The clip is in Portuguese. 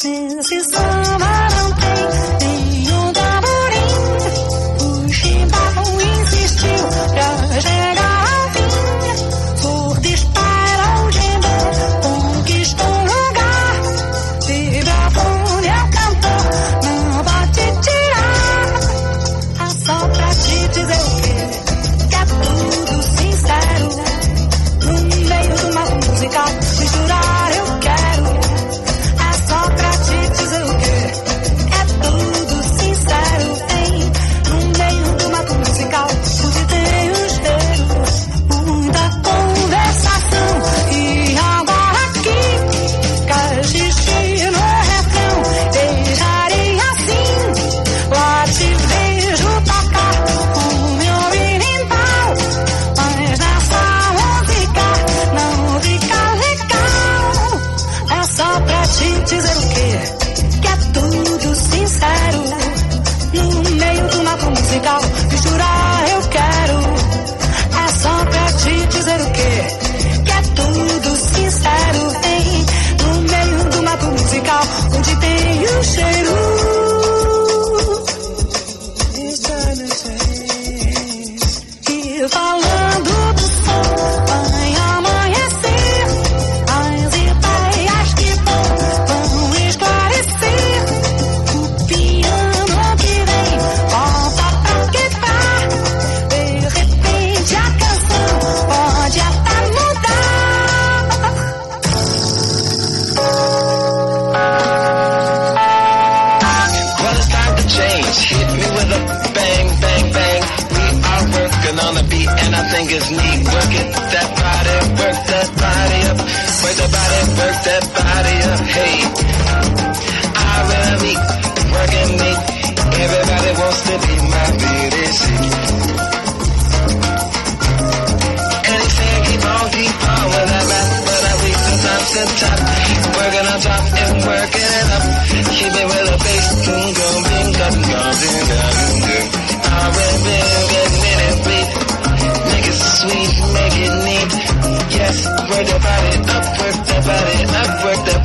Esse samba não tem nenhum tamborim. O chimbal insistiu pra chegar ao fim. Por dispara o gender, conquistou um lugar. Vibrafone é o cantor, não pode tirar. É só pra te dizer o quê? Que é tudo sincero. No meio do mato musical, misturar eu quero. É só pra te dizer o quê? É tudo sincero, hein? No meio do mato musical, onde tem o cheiro, muita conversação. E agora aqui, caxixe no refrão, deixaria assim. Lá te vejo tocar o meu berimbau, mas nessa música não fica legal. É só pra te dizer o quê? Que é tudo sincero. No meio do mato musical, misturar eu quero. É só pra te dizer o quê? Que é tudo sincero, hein? No meio do mato musical, onde tem o cheiro. E falando do sol, vai amanhecer. As ideias que vão esclarecer. O piano que vem volta pra quebrar. De repente a canção pode até mudar. Well, it's time to change. Hit me with a bang, bang, bang. We are working on the beat, and I think it's neat. Work it, that body, work that body up. Work the body, work that body up. Hey, I really working me. Everybody wants to be my BDC. And they say keep on with that rap, but I reach the top to top. Working on top and working it up. Keep it with a bass, boom, boom, boom, boom, boom, boom, boom. R&B, getting it beat. Make it sweet, make it neat. Yes, work the body up, work the body up, work the